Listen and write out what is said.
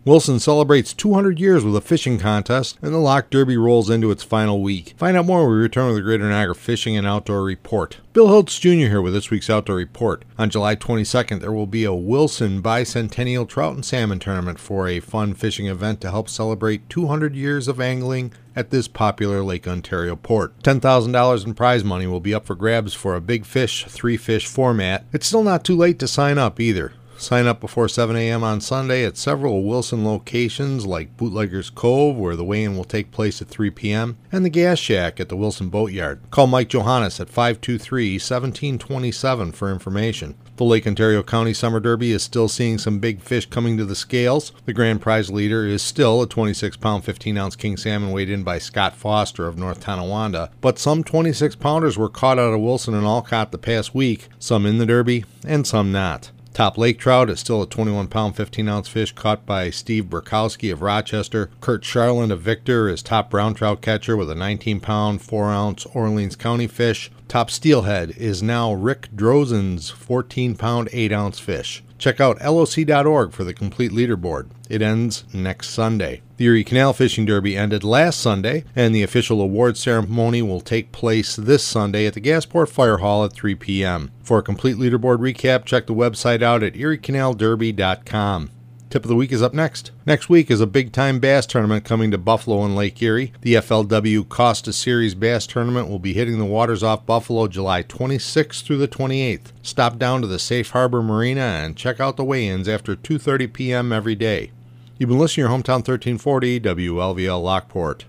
Wilson celebrates 200 years with a fishing contest, and the Loch Derby rolls into its final week. Find out more when we return with the Greater Niagara Fishing and Outdoor Report. Bill Hiltz Jr. here with this week's Outdoor Report. On July 22nd, there will be a Wilson Bicentennial Trout and Salmon Tournament for a fun fishing event to help celebrate 200 years of angling at this popular Lake Ontario port. $10,000 in prize money will be up for grabs for a big fish, 3-fish format. It's still not too late to sign up either. Sign up before 7 a.m. on Sunday at several Wilson locations like Bootlegger's Cove, where the weigh-in will take place at 3 p.m., and the Gas Shack at the Wilson Boatyard. Call Mike Johannes at 523-1727 for information. The Lake Ontario County Summer Derby is still seeing some big fish coming to the scales. The grand prize leader is still a 26-pound, 15-ounce king salmon weighed in by Scott Foster of North Tonawanda, but some 26-pounders were caught out of Wilson and Olcott the past week, some in the Derby and some not. Top lake trout is still a 21-pound, 15-ounce fish caught by Steve Burkowski of Rochester. Kurt Charland of Victor is top brown trout catcher with a 19-pound, 4-ounce Orleans County fish. Top steelhead is now Rick Drozen's 14-pound, 8-ounce fish. Check out LOC.org for the complete leaderboard. It ends next Sunday. The Erie Canal Fishing Derby ended last Sunday, and the official award ceremony will take place this Sunday at the Gasport Fire Hall at 3 p.m. For a complete leaderboard recap, check the website out at eriecanalderby.com. Tip of the week is up next. Next week is a big-time bass tournament coming to Buffalo and Lake Erie. The FLW Costa Series Bass Tournament will be hitting the waters off Buffalo July 26th through the 28th. Stop down to the Safe Harbor Marina and check out the weigh-ins after 2:30 p.m. every day. You've been listening to your Hometown 1340 WLVL Lockport.